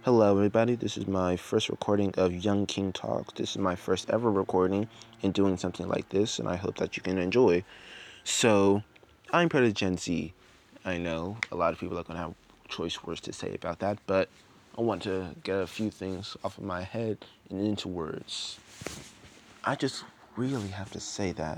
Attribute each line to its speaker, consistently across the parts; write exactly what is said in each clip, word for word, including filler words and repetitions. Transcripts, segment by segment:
Speaker 1: Hello, everybody. This is my first recording of Young King Talks. This is my first ever recording and doing something like this, and I hope that you can enjoy. So, I'm part of Gen Z. I know a lot of people are going to have choice words to say about that, but I want to get a few things off of my head and into words. I just really have to say that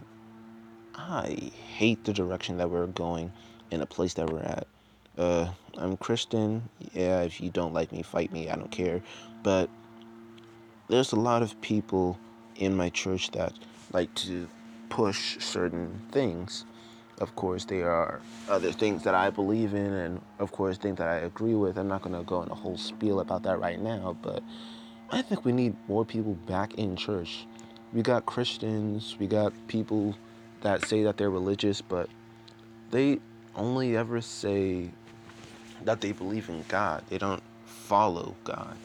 Speaker 1: I hate the direction that we're going and the place that we're at. Uh, I'm Christian. Yeah, if you don't like me, fight me. I don't care. But there's a lot of people in my church that like to push certain things. Of course, there are other things that I believe in, and of course, things that I agree with. I'm not going to go in a whole spiel about that right now, but I think we need more people back in church. We got Christians, we got people that say that they're religious, but they only ever say that they believe in God. They don't follow God.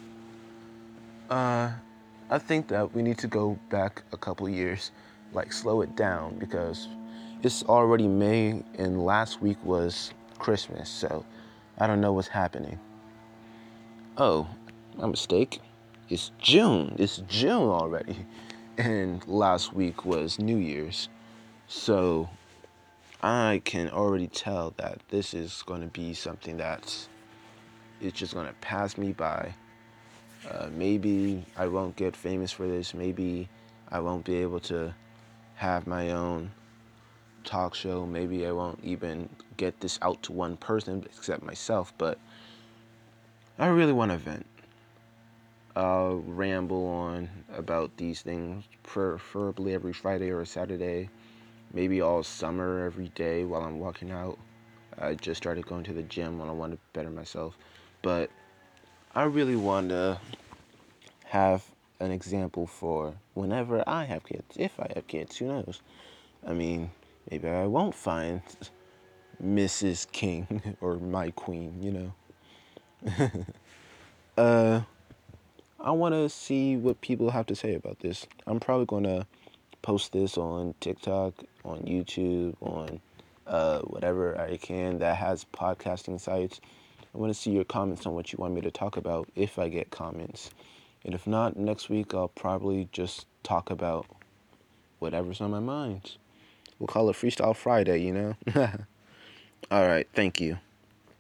Speaker 1: Uh, I think that we need to go back a couple years, like slow it down, because it's already May and last week was Christmas, so I don't know what's happening. Oh, my mistake. It's June. It's June already. And last week was New Year's. So I can already tell that this is going to be something that's it's just going to pass me by. Uh, maybe I won't get famous for this. Maybe I won't be able to have my own talk show. Maybe I won't even get this out to one person except myself. But I really want to vent. I'll ramble on about these things, preferably every Friday or Saturday. Maybe all summer, every day while I'm walking out. I just started going to the gym when I want to better myself. But I really want to have an example for whenever I have kids. If I have kids, who knows? I mean, maybe I won't find Missus King or my queen, you know. uh, I want to see what people have to say about this. I'm probably going to post this on TikTok, on YouTube, on uh, whatever I can that has podcasting sites. I want to see your comments on what you want me to talk about if I get comments. And if not, next week I'll probably just talk about whatever's on my mind. We'll call it Freestyle Friday, you know? All right, thank you.